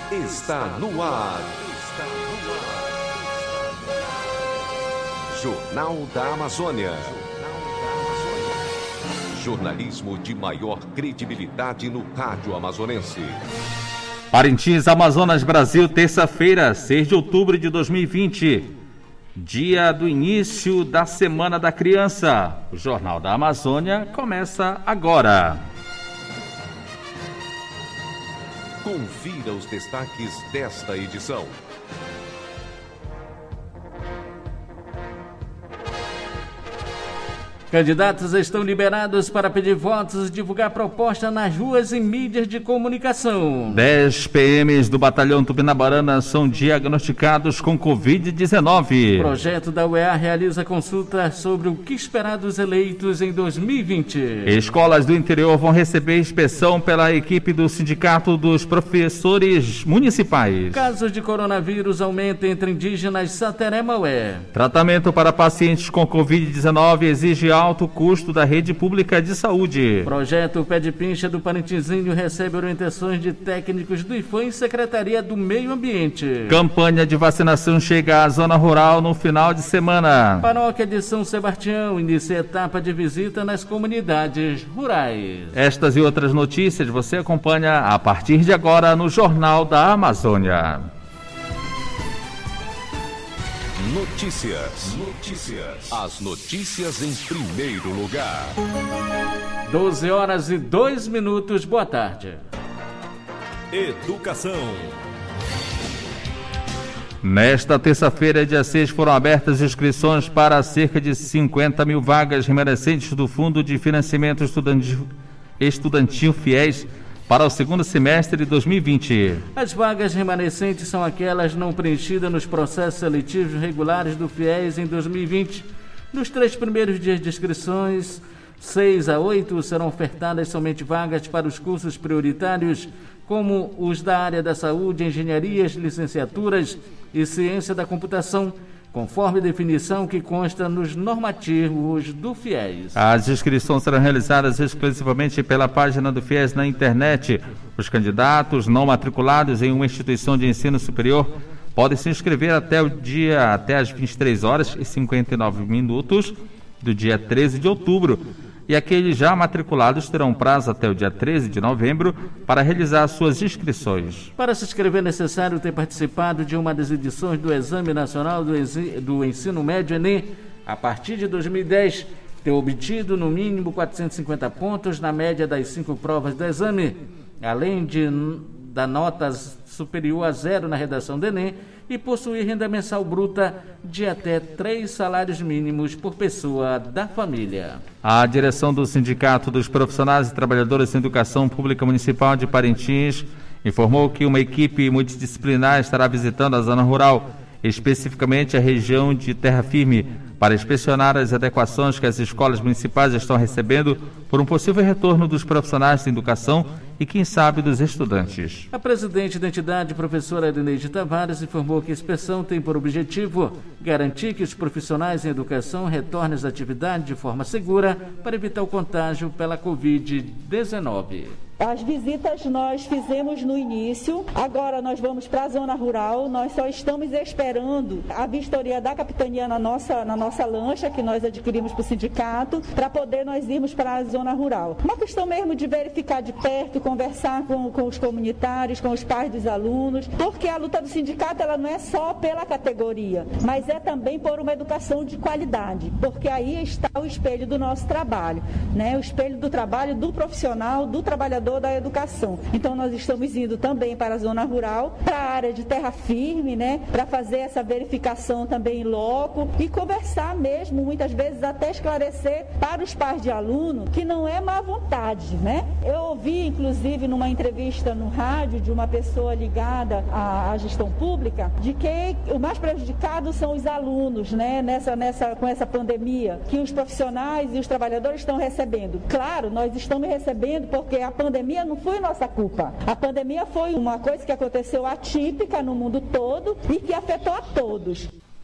está no ar. Jornal da Amazônia. Jornalismo de maior credibilidade no rádio amazonense. Parintins, Amazonas, Brasil, terça-feira, 6 de outubro de 2020. Dia do início da Semana da Criança. O Jornal da Amazônia começa agora. Confira os destaques desta edição. Candidatos estão liberados para pedir votos e divulgar proposta nas ruas e mídias de comunicação. 10 PMs do Batalhão Tupinabarana são diagnosticados com Covid-19. O projeto da UEA realiza consulta sobre o que esperar dos eleitos em 2020. Escolas do interior vão receber inspeção pela equipe do Sindicato dos Professores Municipais. Casos de coronavírus aumentam entre indígenas Sateré-Maué. Tratamento para pacientes com Covid-19 exige alto custo da rede pública de saúde. Projeto Pé de Pincha do Parentinzinho recebe orientações de técnicos do IFAM e Secretaria do Meio Ambiente. Campanha de vacinação chega à zona rural no final de semana. Paróquia de São Sebastião inicia etapa de visita nas comunidades rurais. Estas e outras notícias você acompanha a partir de agora no Jornal da Amazônia. Notícias. As notícias em primeiro lugar. 12 horas e 2 minutos. Boa tarde. Educação. Nesta terça-feira, dia 6, foram abertas inscrições para cerca de 50 mil vagas remanescentes do Fundo de Financiamento Estudantil FIES para o segundo semestre de 2020. As vagas remanescentes são aquelas não preenchidas nos processos seletivos regulares do FIES em 2020. Nos 3 primeiros dias de inscrições, 6 a 8, serão ofertadas somente vagas para os cursos prioritários, como os da área da saúde, engenharias, licenciaturas e ciência da computação, conforme definição que consta nos normativos do FIES. As inscrições serão realizadas exclusivamente pela página do FIES na internet. Os candidatos não matriculados em uma instituição de ensino superior podem se inscrever até às 23 horas e 59 minutos do dia 13 de outubro. E aqueles já matriculados terão prazo até o dia 13 de novembro para realizar suas inscrições. Para se inscrever é necessário ter participado de uma das edições do Exame Nacional do Ensino Médio ENEM a partir de 2010, ter obtido no mínimo 450 pontos na média das 5 provas do exame, além da nota superior a 0 na redação do ENEM, e possuir renda mensal bruta de até 3 salários mínimos por pessoa da família. A direção do Sindicato dos Profissionais e Trabalhadores em Educação Pública Municipal de Parintins informou que uma equipe multidisciplinar estará visitando a zona rural, especificamente a região de Terra Firme, para inspecionar as adequações que as escolas municipais estão recebendo por um possível retorno dos profissionais de educação e, quem sabe, dos estudantes. A presidente da entidade, professora Edeneide Tavares, informou que a inspeção tem por objetivo garantir que os profissionais em educação retornem às atividades de forma segura para evitar o contágio pela Covid-19. As visitas nós fizemos no início, agora nós vamos para a zona rural, nós só estamos esperando a vistoria da capitania na nossa lancha, que nós adquirimos para o sindicato, para poder nós irmos para a zona rural. Uma questão mesmo de verificar de perto, conversar com os comunitários, com os pais dos alunos, porque a luta do sindicato ela não é só pela categoria, mas é também por uma educação de qualidade, porque aí está o espelho do nosso trabalho, né? O espelho do trabalho do profissional, do trabalhador da educação. Então nós estamos indo também para a zona rural, para a área de terra firme, né, para fazer essa verificação também em loco e conversar mesmo, muitas vezes até esclarecer para os pais de aluno que não é má vontade, né? Eu ouvi inclusive numa entrevista no rádio de uma pessoa ligada à gestão pública de que o mais prejudicado são os alunos, né, com essa pandemia, que os profissionais e os trabalhadores estão recebendo. Claro, nós estamos recebendo porque a pandemia não foi nossa culpa. A pandemia foi uma coisa que aconteceu atípica no mundo todo e que afetou a todos.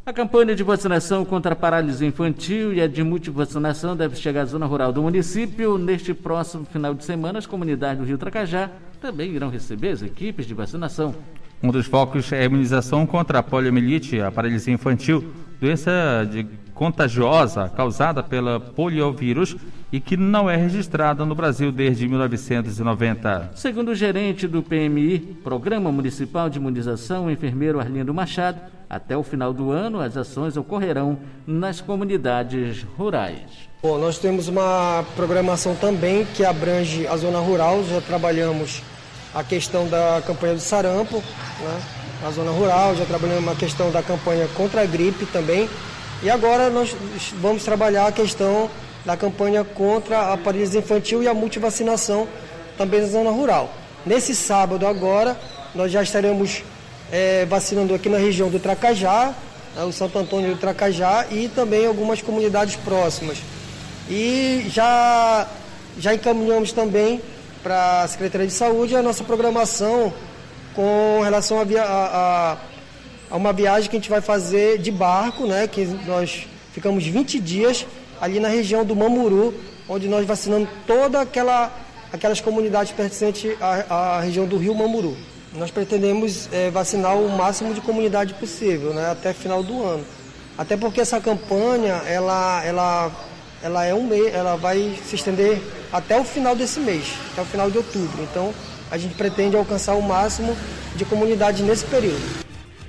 A campanha de vacinação contra a paralisia infantil e a de multivacinação deve chegar à zona rural do município. Neste próximo final de semana, as comunidades do Rio Tracajá também irão receber as equipes de vacinação. Um dos focos é a imunização contra a poliomielite, a paralisia infantil, doença contagiosa causada pela poliovírus e que não é registrada no Brasil desde 1990. Segundo o gerente do PMI, Programa Municipal de Imunização, o enfermeiro Arlindo Machado, até o final do ano as ações ocorrerão nas comunidades rurais. Bom, nós temos uma programação também que abrange a zona rural, já trabalhamos a questão da campanha do sarampo, né, na zona rural, já trabalhamos a questão da campanha contra a gripe também, e agora nós vamos trabalhar a questão da campanha contra a paralisia infantil e a multivacinação também na zona rural. Nesse sábado agora, nós já estaremos vacinando aqui na região do Tracajá, o Santo Antônio do Tracajá e também algumas comunidades próximas. E já encaminhamos também para a Secretaria de Saúde a nossa programação com relação a uma viagem que a gente vai fazer de barco, né, que nós ficamos 20 dias ali na região do Mamuru, onde nós vacinamos toda aquelas comunidades pertencentes à região do Rio Mamuru. Nós pretendemos vacinar o máximo de comunidade possível, né, até final do ano. Até porque essa campanha ela é um mês, ela vai se estender até o final desse mês, até o final de outubro. Então, a gente pretende alcançar o máximo de comunidades nesse período.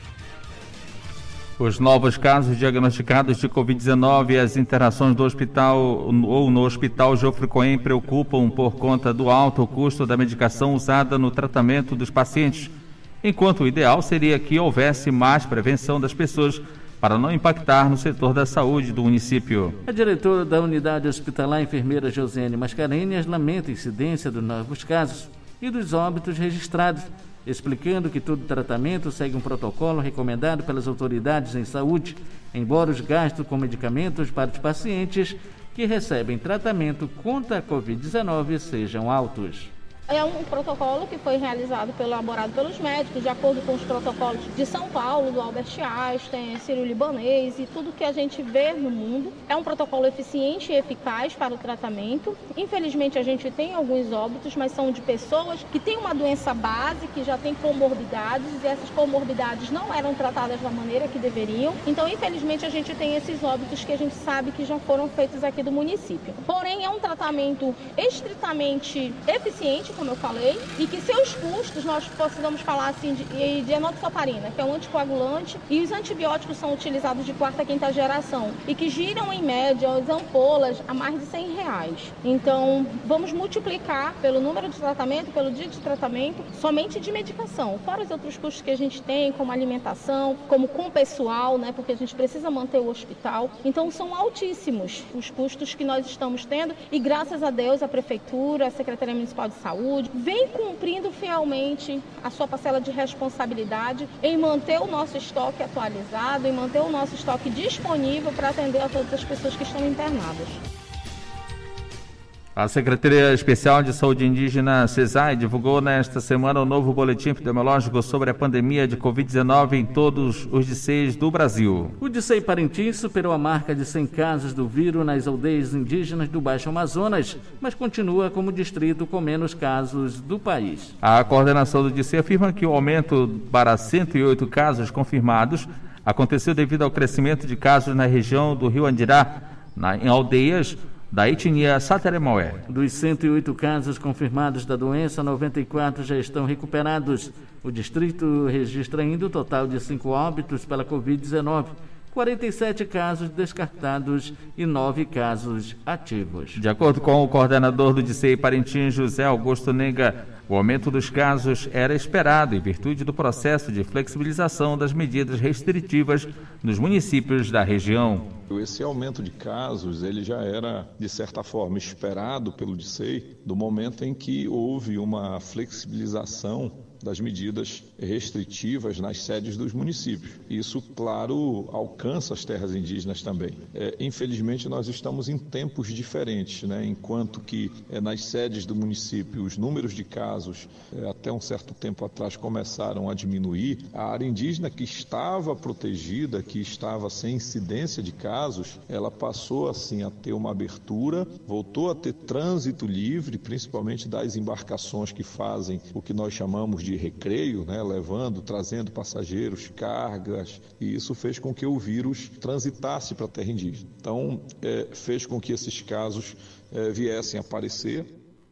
Os novos casos diagnosticados de Covid-19 e as internações do hospital ou no Hospital Geoffrey Cohen preocupam por conta do alto custo da medicação usada no tratamento dos pacientes, enquanto o ideal seria que houvesse mais prevenção das pessoas para não impactar no setor da saúde do município. A diretora da unidade hospitalar, enfermeira Josiane Mascarenhas, lamenta a incidência dos novos casos e dos óbitos registrados, explicando que todo tratamento segue um protocolo recomendado pelas autoridades em saúde, embora os gastos com medicamentos para os pacientes que recebem tratamento contra a Covid-19 sejam altos. É um protocolo que foi elaborado pelos médicos, de acordo com os protocolos de São Paulo, do Albert Einstein, Sírio-Libanês e tudo que a gente vê no mundo. É um protocolo eficiente e eficaz para o tratamento. Infelizmente, a gente tem alguns óbitos, mas são de pessoas que têm uma doença base, que já têm comorbidades, e essas comorbidades não eram tratadas da maneira que deveriam. Então, infelizmente, a gente tem esses óbitos que a gente sabe que já foram feitos aqui do município. Porém, é um tratamento estritamente eficiente, como eu falei, e que seus custos, nós precisamos falar assim de enoxaparina, que é um anticoagulante, e os antibióticos são utilizados de 4ª e 5ª geração, e que giram em média as ampolas a mais de R$100. Então, vamos multiplicar pelo número de tratamento, pelo dia de tratamento, somente de medicação, fora os outros custos que a gente tem, como alimentação, como com pessoal, né, porque a gente precisa manter o hospital. Então, são altíssimos os custos que nós estamos tendo, e graças a Deus, a Prefeitura, a Secretaria Municipal de Saúde, vem cumprindo fielmente a sua parcela de responsabilidade em manter o nosso estoque atualizado, em manter o nosso estoque disponível para atender a todas as pessoas que estão internadas. A Secretaria Especial de Saúde Indígena, SESAI, divulgou nesta semana um novo boletim epidemiológico sobre a pandemia de Covid-19 em todos os DICEIs do Brasil. O DICEI Parintins superou a marca de 100 casos do vírus nas aldeias indígenas do Baixo Amazonas, mas continua como distrito com menos casos do país. A coordenação do DICEI afirma que o aumento para 108 casos confirmados aconteceu devido ao crescimento de casos na região do Rio Andirá, em aldeias da etnia Sateremaué. Dos 108 casos confirmados da doença, 94 já estão recuperados. O distrito registra ainda o total de 5 óbitos pela Covid-19, 47 casos descartados e 9 casos ativos. De acordo com o coordenador do DICEI Parintins, José Augusto Nega, o aumento dos casos era esperado em virtude do processo de flexibilização das medidas restritivas nos municípios da região. Esse aumento de casos, ele já era, de certa forma, esperado pelo DICEI, do momento em que houve uma flexibilização das medidas restritivas nas sedes dos municípios. Isso, claro, alcança as terras indígenas também. Infelizmente, nós estamos em tempos diferentes, né? Enquanto que nas sedes do município os números de casos até um certo tempo atrás começaram a diminuir, a área indígena que estava protegida, que estava sem incidência de casos, ela passou assim a ter uma abertura, voltou a ter trânsito livre, principalmente das embarcações que fazem o que nós chamamos de recreio, né? Trazendo passageiros, cargas, e isso fez com que o vírus transitasse para a terra indígena. Então, fez com que esses casos viessem a aparecer.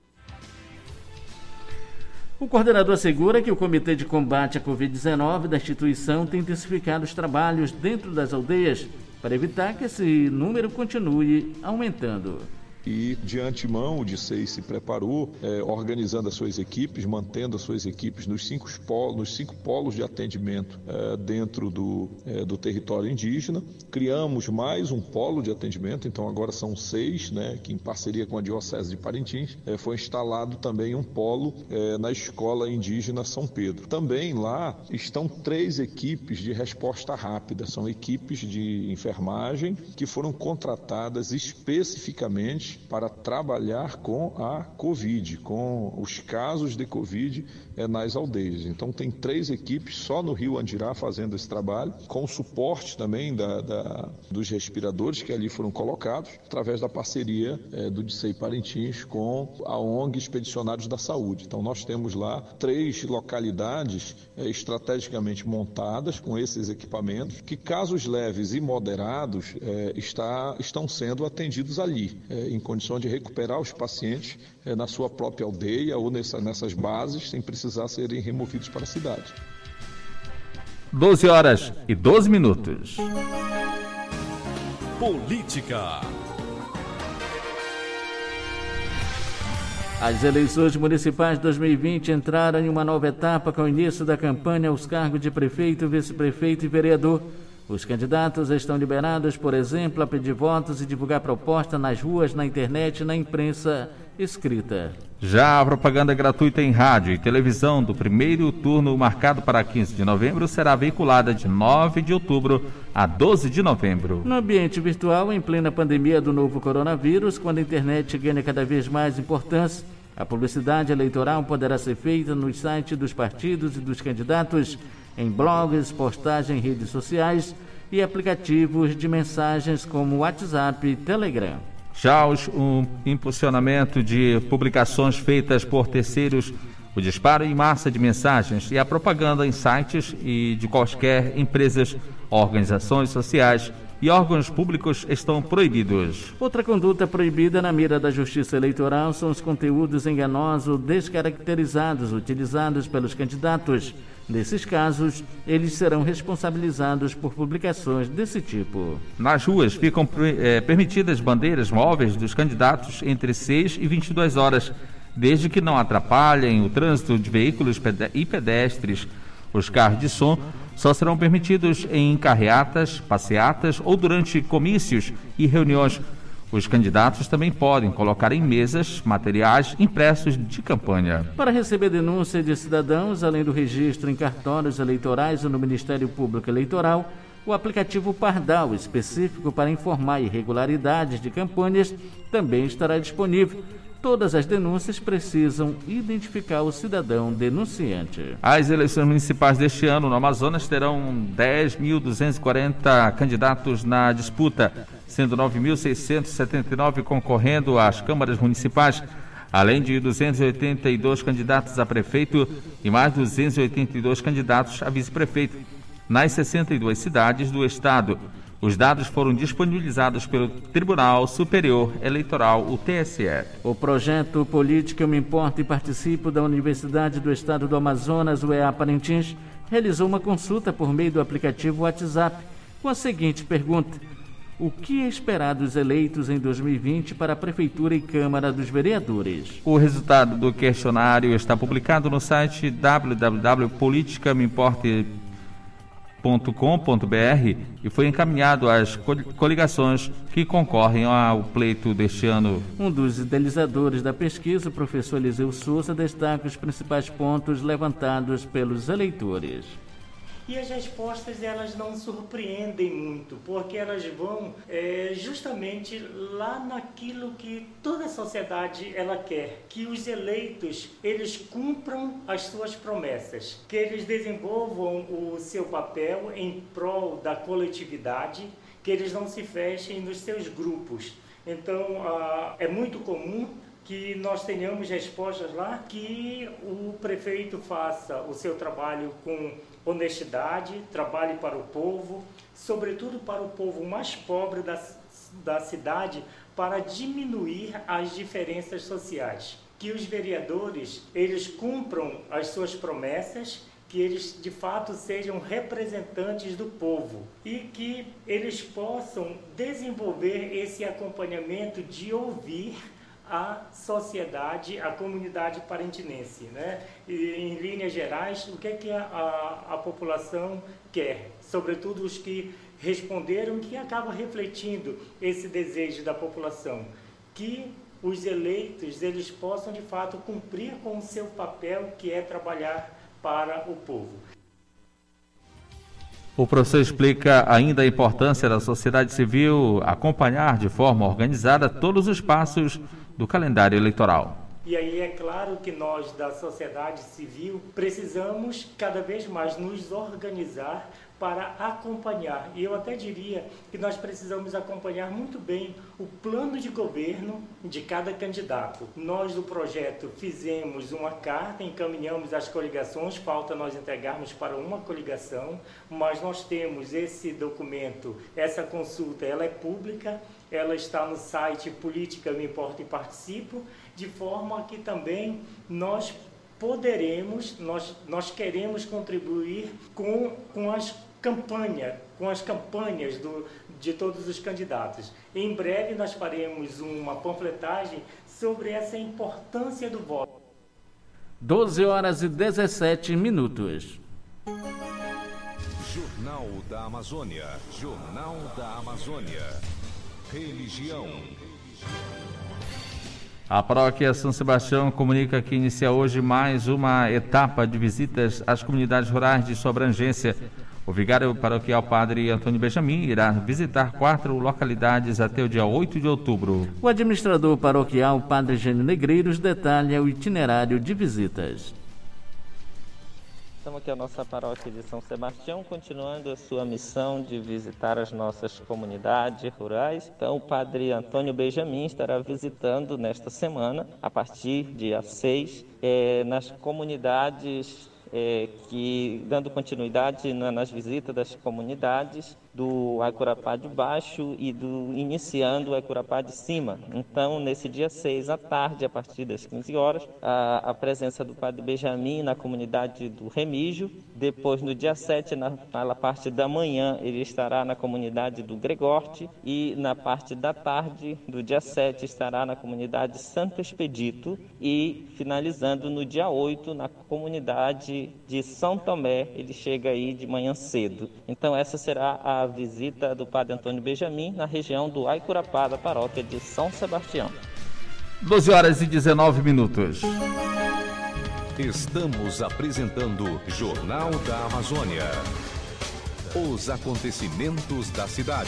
O coordenador assegura que o Comitê de Combate à Covid-19 da instituição tem intensificado os trabalhos dentro das aldeias para evitar que esse número continue aumentando. E de antemão o DICEI se preparou, organizando as suas equipes, mantendo as suas equipes nos cinco polos de atendimento dentro do território indígena. Criamos mais um polo de atendimento, então agora são 6, né, que em parceria com a Diocese de Parintins, foi instalado também um polo na Escola Indígena São Pedro. Também lá estão 3 equipes de resposta rápida, são equipes de enfermagem que foram contratadas especificamente para trabalhar com a Covid, com os casos de Covid nas aldeias. Então tem 3 equipes só no Rio Andirá fazendo esse trabalho, com o suporte também dos respiradores que ali foram colocados, através da parceria do DICEI Parintins com a ONG Expedicionários da Saúde. Então nós temos lá 3 localidades estrategicamente montadas com esses equipamentos, que casos leves e moderados estão sendo atendidos ali, em condições de recuperar os pacientes na sua própria aldeia ou nessas bases, sem precisar serem removidos para a cidade. 12h12. Política. As eleições municipais de 2020 entraram em uma nova etapa com o início da campanha aos cargos de prefeito, vice-prefeito e vereador. Os candidatos estão liberados, por exemplo, a pedir votos e divulgar proposta nas ruas, na internet e na imprensa escrita. Já a propaganda gratuita em rádio e televisão do primeiro turno, marcado para 15 de novembro, será veiculada de 9 de outubro a 12 de novembro. No ambiente virtual, em plena pandemia do novo coronavírus, quando a internet ganha cada vez mais importância, a publicidade eleitoral poderá ser feita nos sites dos partidos e dos candidatos, em blogs, postagem em redes sociais e aplicativos de mensagens como WhatsApp e Telegram. Já o impulsionamento de publicações feitas por terceiros, o disparo em massa de mensagens e a propaganda em sites e de quaisquer empresas, organizações sociais e órgãos públicos estão proibidos. Outra conduta proibida na mira da Justiça Eleitoral são os conteúdos enganosos descaracterizados utilizados pelos candidatos. Nesses casos, eles serão responsabilizados por publicações desse tipo. Nas ruas ficam permitidas bandeiras móveis dos candidatos entre 6 e 22 horas, desde que não atrapalhem o trânsito de veículos e pedestres. Os carros de som só serão permitidos em carreatas, passeatas ou durante comícios e reuniões. Os candidatos também podem colocar em mesas materiais impressos de campanha. Para receber denúncia de cidadãos, além do registro em cartórios eleitorais ou no Ministério Público Eleitoral, o aplicativo Pardal, específico para informar irregularidades de campanhas, também estará disponível. Todas as denúncias precisam identificar o cidadão denunciante. As eleições municipais deste ano no Amazonas terão 10.240 candidatos na disputa, sendo 9.679 concorrendo às câmaras municipais, além de 282 candidatos a prefeito e mais 282 candidatos a vice-prefeito, nas 62 cidades do estado. Os dados foram disponibilizados pelo Tribunal Superior Eleitoral, o TSE. O projeto Política Eu Me Importo e Participo da Universidade do Estado do Amazonas, UEA Parintins, realizou uma consulta por meio do aplicativo WhatsApp com a seguinte pergunta: o que é esperado dos eleitos em 2020 para a Prefeitura e Câmara dos Vereadores? O resultado do questionário está publicado no site www.politicameimporta.com.br. e foi encaminhado às coligações que concorrem ao pleito deste ano. Um dos idealizadores da pesquisa, o professor Eliseu Souza, destaca os principais pontos levantados pelos eleitores. E as respostas, elas não surpreendem muito, porque elas vão justamente lá naquilo que toda a sociedade ela quer, que os eleitos, eles cumpram as suas promessas, que eles desenvolvam o seu papel em prol da coletividade, que eles não se fechem nos seus grupos. Então, é muito comum que nós tenhamos respostas lá, que o prefeito faça o seu trabalho com honestidade, trabalhe para o povo, sobretudo para o povo mais pobre da cidade, para diminuir as diferenças sociais. Que os vereadores, eles cumpram as suas promessas, que eles de fato sejam representantes do povo e que eles possam desenvolver esse acompanhamento de ouvir a sociedade, a comunidade parentinense, né? E, em linhas gerais, o que é que a população quer? Sobretudo os que responderam, que acaba refletindo esse desejo da população, que os eleitos, eles possam de fato cumprir com o seu papel, que é trabalhar para o povo. O professor explica ainda a importância da sociedade civil acompanhar de forma organizada todos os passos do calendário eleitoral. E aí é claro que nós da sociedade civil precisamos cada vez mais nos organizar para acompanhar. E eu até diria que nós precisamos acompanhar muito bem o plano de governo de cada candidato. Nós do projeto fizemos uma carta, encaminhamos às coligações, falta nós entregarmos para uma coligação, mas nós temos esse documento, essa consulta, ela é pública, ela está no site Política Me Importa e Participo, de forma que também nós poderemos, nós queremos contribuir com as campanhas de todos os candidatos. Em breve nós faremos uma panfletagem sobre essa importância do voto. 12h17. Jornal da Amazônia. Jornal da Amazônia. Religião. A paróquia São Sebastião comunica que inicia hoje mais uma etapa de visitas às comunidades rurais de sua abrangência. O vigário paroquial Padre Antônio Benjamin irá visitar 4 localidades até o dia 8 de outubro. O administrador paroquial Padre Gênio Negreiros detalha o itinerário de visitas. Estamos aqui a nossa paróquia de São Sebastião, continuando a sua missão de visitar as nossas comunidades rurais. Então, o Padre Antônio Benjamin estará visitando nesta semana, a partir do dia 6, nas comunidades, dando continuidade nas visitas das comunidades do Aicurapá de Baixo e iniciando o Aicurapá de Cima. Então, nesse dia 6 à tarde, a partir das 15 horas, a presença do Padre Benjamin na comunidade do Remígio. Depois, no dia 7, na parte da manhã, ele estará na comunidade do Gregorte e na parte da tarde do dia 7 estará na comunidade Santo Expedito e finalizando no dia 8 na comunidade de São Tomé. Ele chega aí de manhã cedo. Então, essa será a visita do Padre Antônio Benjamin na região do Aicurapá, da paróquia de São Sebastião. 12h19. Estamos apresentando Jornal da Amazônia. Os acontecimentos da cidade.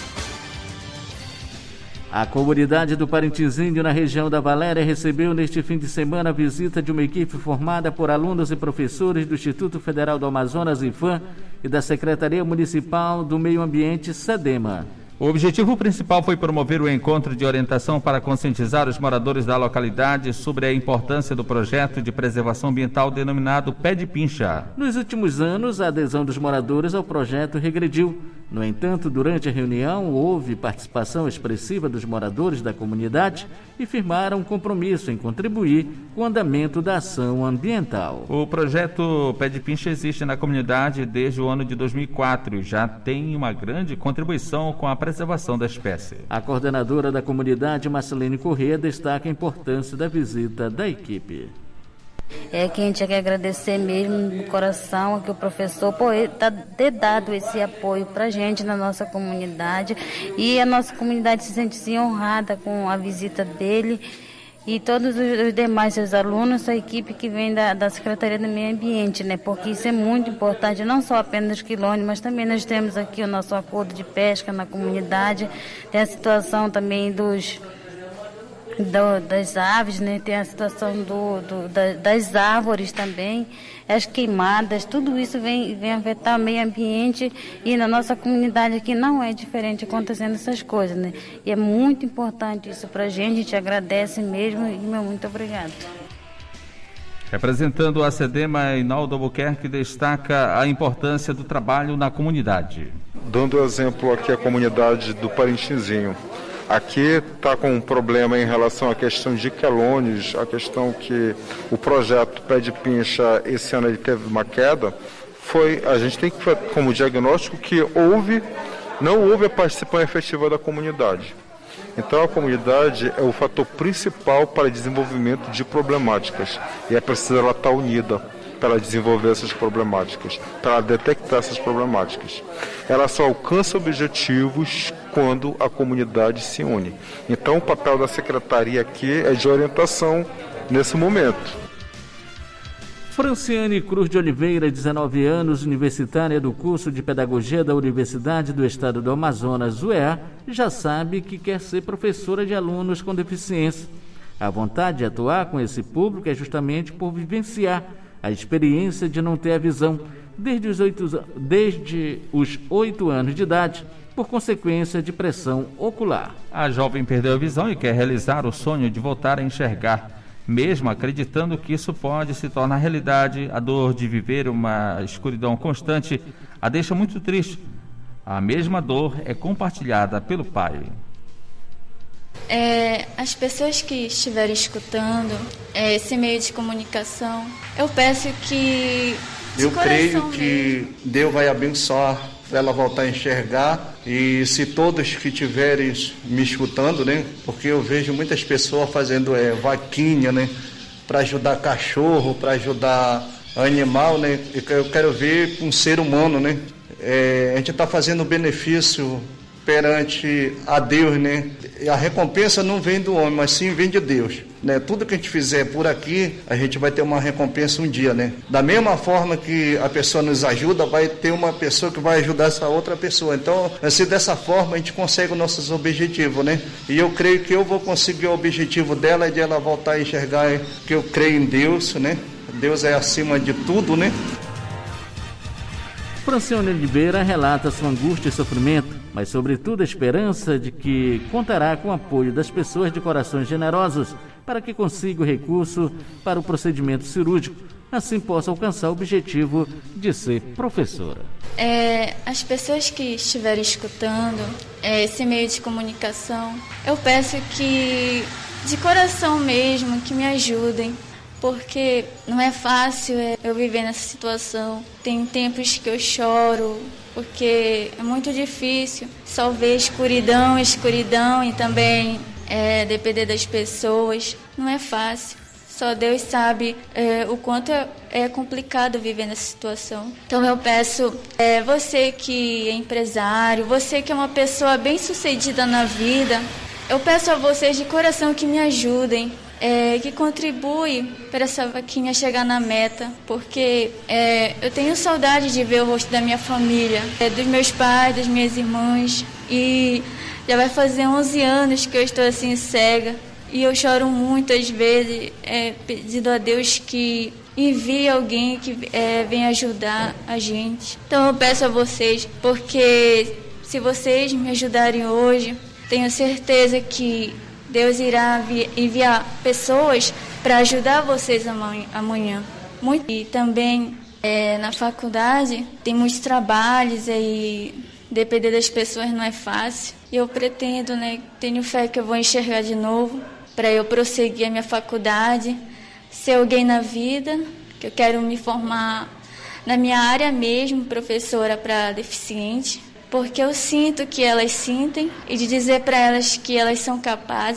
A comunidade do Parentezinho, na região da Valéria, recebeu neste fim de semana a visita de uma equipe formada por alunos e professores do Instituto Federal do Amazonas, IFAM, e da Secretaria Municipal do Meio Ambiente, SEDEMA. O objetivo principal foi promover o encontro de orientação para conscientizar os moradores da localidade sobre a importância do projeto de preservação ambiental denominado Pé de Pincha. Nos últimos anos, a adesão dos moradores ao projeto regrediu. No entanto, durante a reunião, houve participação expressiva dos moradores da comunidade e firmaram um compromisso em contribuir com o andamento da ação ambiental. O projeto Pé de Pincha existe na comunidade desde o ano de 2004 e já tem uma grande contribuição com a preservação da espécie. A coordenadora da comunidade, Marcelene Corrêa, destaca a importância da visita da equipe. Que a gente quer agradecer mesmo do coração que o professor ter dado esse apoio para a gente na nossa comunidade, e a nossa comunidade se sente honrada com a visita dele e todos os demais seus alunos, a equipe que vem da Secretaria do Meio Ambiente, né? Porque isso é muito importante, não só apenas os quilômetros, mas também nós temos aqui o nosso acordo de pesca na comunidade, tem a situação também das aves, né? Tem a situação das árvores também, as queimadas, tudo isso vem afetar o meio ambiente, e na nossa comunidade aqui não é diferente acontecendo essas coisas, né? E é muito importante isso pra gente, a gente agradece mesmo e meu muito obrigado. Representando a SEDEMA, Inaldo Albuquerque destaca a importância do trabalho na comunidade. Dando exemplo aqui a comunidade do Parentinzinho. Aqui está com um problema em relação à questão de quelônios, a questão que o projeto Pé de Pincha, esse ano ele teve uma queda, a gente tem que fazer como diagnóstico que não houve a participação efetiva da comunidade. Então a comunidade é o fator principal para desenvolvimento de problemáticas, e é preciso ela estar unida para desenvolver essas problemáticas, para detectar essas problemáticas. Ela só alcança objetivos quando a comunidade se une. Então o papel da secretaria aqui é de orientação nesse momento. Franciane Cruz de Oliveira, 19 anos, universitária do curso de Pedagogia da Universidade do Estado do Amazonas, UEA, já sabe que quer ser professora de alunos com deficiência. A vontade de atuar com esse público é justamente por vivenciar a experiência de não ter a visão desde os 8 anos de idade, por consequência de pressão ocular. A jovem perdeu a visão e quer realizar o sonho de voltar a enxergar, mesmo acreditando que isso pode se tornar realidade. A dor de viver uma escuridão constante a deixa muito triste. A mesma dor é compartilhada pelo pai. As pessoas que estiverem escutando esse meio de comunicação, eu peço que eu creio que Deus vai abençoar para ela voltar a enxergar, e se todos que estiverem me escutando, né, porque eu vejo muitas pessoas fazendo vaquinha, né, para ajudar cachorro, para ajudar animal, né, eu quero ver um ser humano, né, a gente está fazendo benefício perante a Deus, né? A recompensa não vem do homem, mas sim vem de Deus, né? Tudo que a gente fizer por aqui, a gente vai ter uma recompensa um dia, né? Da mesma forma que a pessoa nos ajuda, vai ter uma pessoa que vai ajudar essa outra pessoa. Então, assim, dessa forma a gente consegue os nossos objetivos, né? E eu creio que eu vou conseguir o objetivo dela, de ela voltar a enxergar que eu creio em Deus, né? Deus é acima de tudo, né? Franciane Oliveira relata sua angústia e sofrimento, mas sobretudo a esperança de que contará com o apoio das pessoas de corações generosos para que consiga o recurso para o procedimento cirúrgico, assim possa alcançar o objetivo de ser professora. As pessoas que estiverem escutando esse meio de comunicação, eu peço que, de coração mesmo, que me ajudem, porque não é fácil eu viver nessa situação. Tem tempos que eu choro, porque é muito difícil só ver escuridão e também depender das pessoas. Não é fácil. Só Deus sabe o quanto é complicado viver nessa situação. Então eu peço, você que é empresário, você que é uma pessoa bem-sucedida na vida, eu peço a vocês de coração que me ajudem, que contribui para essa vaquinha chegar na meta, porque eu tenho saudade de ver o rosto da minha família, dos meus pais, das minhas irmãs, e já vai fazer 11 anos que eu estou assim cega, e eu choro muitas vezes pedindo a Deus que envie alguém que venha ajudar a gente. Então eu peço a vocês, porque se vocês me ajudarem hoje, tenho certeza que Deus irá enviar pessoas para ajudar vocês amanhã. E também na faculdade tem muitos trabalhos e depender das pessoas não é fácil. E eu pretendo, tenho fé que eu vou enxergar de novo para eu prosseguir a minha faculdade, ser alguém na vida, que eu quero me formar na minha área mesmo, professora para deficiente. Porque eu sinto que elas sentem e de dizer para elas que elas são capazes.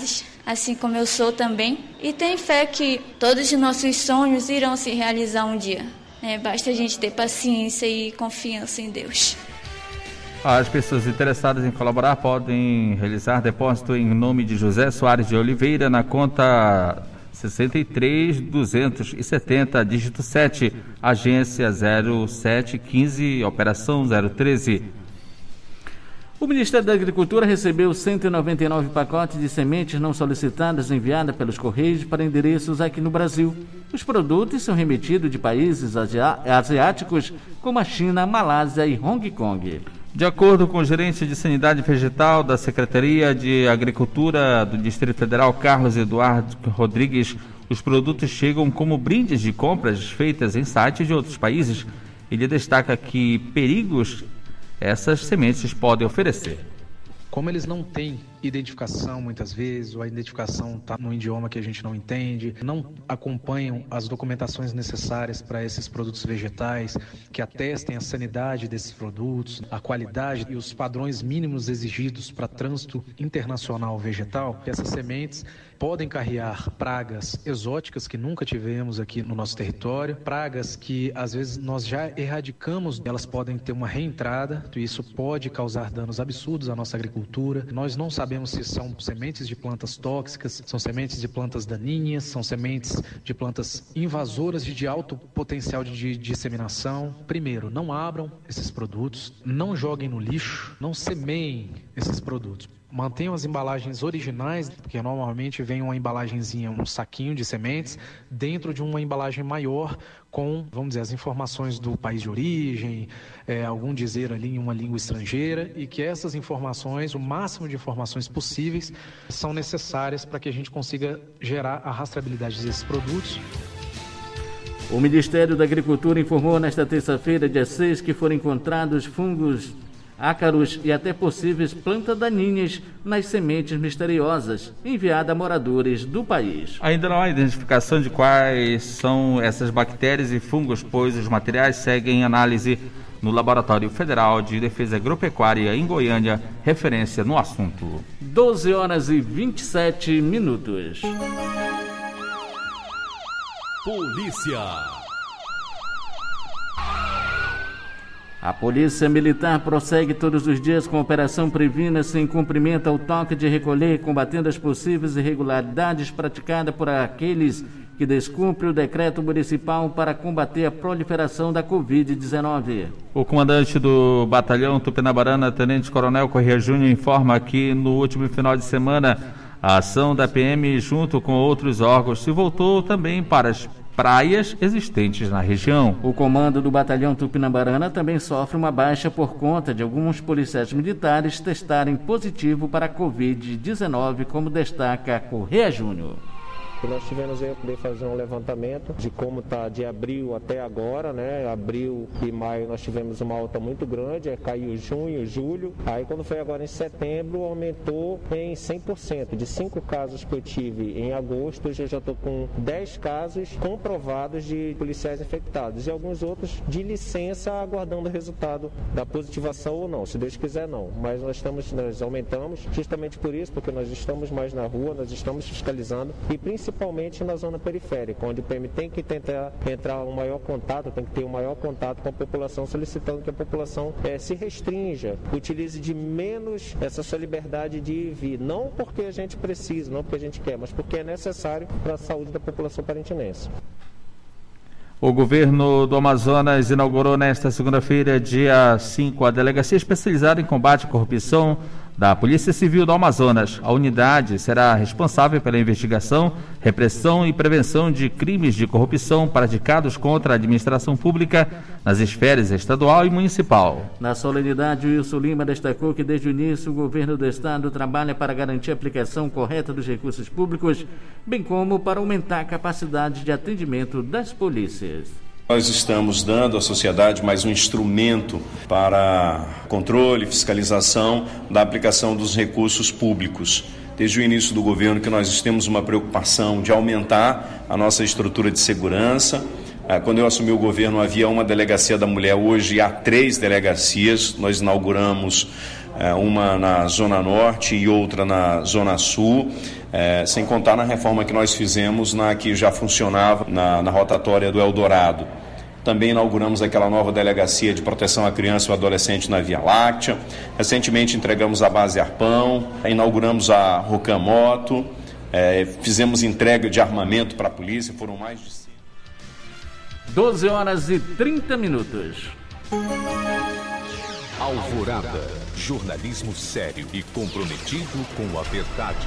assim como eu sou também, e tenho fé que todos os nossos sonhos irão se realizar um dia. Basta a gente ter paciência e confiança em Deus. As pessoas interessadas em colaborar podem realizar depósito em nome de José Soares de Oliveira na conta 63.270, dígito 7, agência 0715, operação 013. O Ministério da Agricultura recebeu 199 pacotes de sementes não solicitadas enviadas pelos Correios para endereços aqui no Brasil. Os produtos são remetidos de países asiáticos como a China, Malásia e Hong Kong. De acordo com o gerente de Sanidade Vegetal da Secretaria de Agricultura do Distrito Federal, Carlos Eduardo Rodrigues, os produtos chegam como brindes de compras feitas em sites de outros países. Ele destaca que perigos essas sementes podem oferecer. Como eles não têm identificação muitas vezes, ou a identificação está num idioma que a gente não entende, não acompanham as documentações necessárias para esses produtos vegetais, que atestem a sanidade desses produtos, a qualidade e os padrões mínimos exigidos para trânsito internacional vegetal, essas sementes podem carregar pragas exóticas que nunca tivemos aqui no nosso território, pragas que às vezes nós já erradicamos, elas podem ter uma reentrada, e isso pode causar danos absurdos à nossa agricultura. Nós não sabemos se são sementes de plantas tóxicas, são sementes de plantas daninhas, são sementes de plantas invasoras de alto potencial de disseminação. Primeiro, não abram esses produtos, não joguem no lixo, não semeiem esses produtos. Mantenham as embalagens originais, porque normalmente vem uma embalagenzinha, um saquinho de sementes, dentro de uma embalagem maior com, vamos dizer, as informações do país de origem, algum dizer ali em uma língua estrangeira, e que essas informações, o máximo de informações possíveis, são necessárias para que a gente consiga gerar a rastreabilidade desses produtos. O Ministério da Agricultura informou nesta terça-feira, dia 6, que foram encontrados fungos, ácaros e até possíveis plantas daninhas nas sementes misteriosas enviadas a moradores do país. Ainda não há identificação de quais são essas bactérias e fungos, pois os materiais seguem análise no Laboratório Federal de Defesa Agropecuária em Goiânia, referência no assunto. 12h27. Polícia. A Polícia Militar prossegue todos os dias com a Operação Previna-se em cumprimento ao toque de recolher, combatendo as possíveis irregularidades praticadas por aqueles que descumprem o decreto municipal para combater a proliferação da Covid-19. O comandante do Batalhão Tupinabarana, Tenente Coronel Corrêa Júnior, informa que no último final de semana a ação da PM junto com outros órgãos se voltou também para as praias existentes na região. O comando do Batalhão Tupinabarana também sofre uma baixa por conta de alguns policiais militares testarem positivo para a Covid-19, como destaca Corrêa Júnior. Nós tivemos aí poder fazer um levantamento de como está de abril até agora, né? Abril e maio nós tivemos uma alta muito grande, caiu junho, julho. Aí quando foi agora em setembro, aumentou em 100%. De 5 casos que eu tive em agosto, eu já estou com 10 casos comprovados de policiais infectados e alguns outros de licença aguardando o resultado da positivação ou não, se Deus quiser não. Mas nós aumentamos justamente por isso, porque nós estamos mais na rua, nós estamos fiscalizando e principalmente na zona periférica, onde o PM tem que tentar entrar um maior contato, tem que ter um maior contato com a população, solicitando que a população se restrinja, utilize de menos essa sua liberdade de ir e vir, não porque a gente precisa, não porque a gente quer, mas porque é necessário para a saúde da população parentinense. O governo do Amazonas inaugurou nesta segunda-feira, dia 5, a Delegacia Especializada em Combate à Corrupção da Polícia Civil do Amazonas. A unidade será responsável pela investigação, repressão e prevenção de crimes de corrupção praticados contra a administração pública nas esferas estadual e municipal. Na solenidade, Wilson Lima destacou que desde o início o governo do estado trabalha para garantir a aplicação correta dos recursos públicos, bem como para aumentar a capacidade de atendimento das polícias. Nós estamos dando à sociedade mais um instrumento para controle e fiscalização da aplicação dos recursos públicos. Desde o início do governo que nós temos uma preocupação de aumentar a nossa estrutura de segurança. Quando eu assumi o governo havia uma delegacia da mulher, hoje há 3 delegacias. Nós inauguramos uma na Zona Norte e outra na Zona Sul, sem contar na reforma que nós fizemos na que já funcionava na rotatória do Eldorado. Também inauguramos aquela nova delegacia de proteção à criança e ao adolescente na Via Láctea. Recentemente entregamos a base Arpão, inauguramos a Rocamoto, fizemos entrega de armamento para a polícia, foram mais de 12 horas e 30 minutos. Alvorada, jornalismo sério e comprometido com a verdade.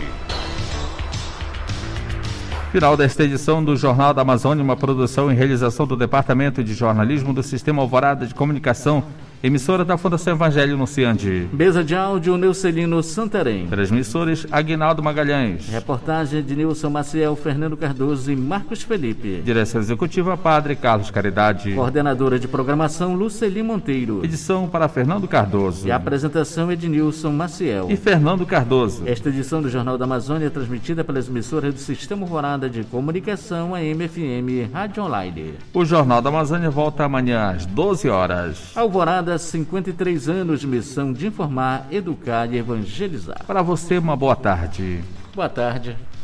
Final desta edição do Jornal da Amazônia, uma produção e realização do Departamento de Jornalismo do Sistema Alvorada de Comunicação, emissora da Fundação Evangelho Anunciante. Mesa de áudio, Neucelino Santarém. Transmissores, Aguinaldo Magalhães. Reportagem de Nilson Maciel, Fernando Cardoso e Marcos Felipe. Direção executiva, Padre Carlos Caridade. Coordenadora de programação, Luceli Monteiro. Edição para Fernando Cardoso. E a apresentação é de Nilson Maciel e Fernando Cardoso. Esta edição do Jornal da Amazônia é transmitida pelas emissoras do Sistema Alvorada de Comunicação, a MFM Rádio Online. O Jornal da Amazônia volta amanhã às 12 horas. Alvorada, 53 anos, missão de informar, educar e evangelizar. Para você, uma boa tarde. Boa tarde.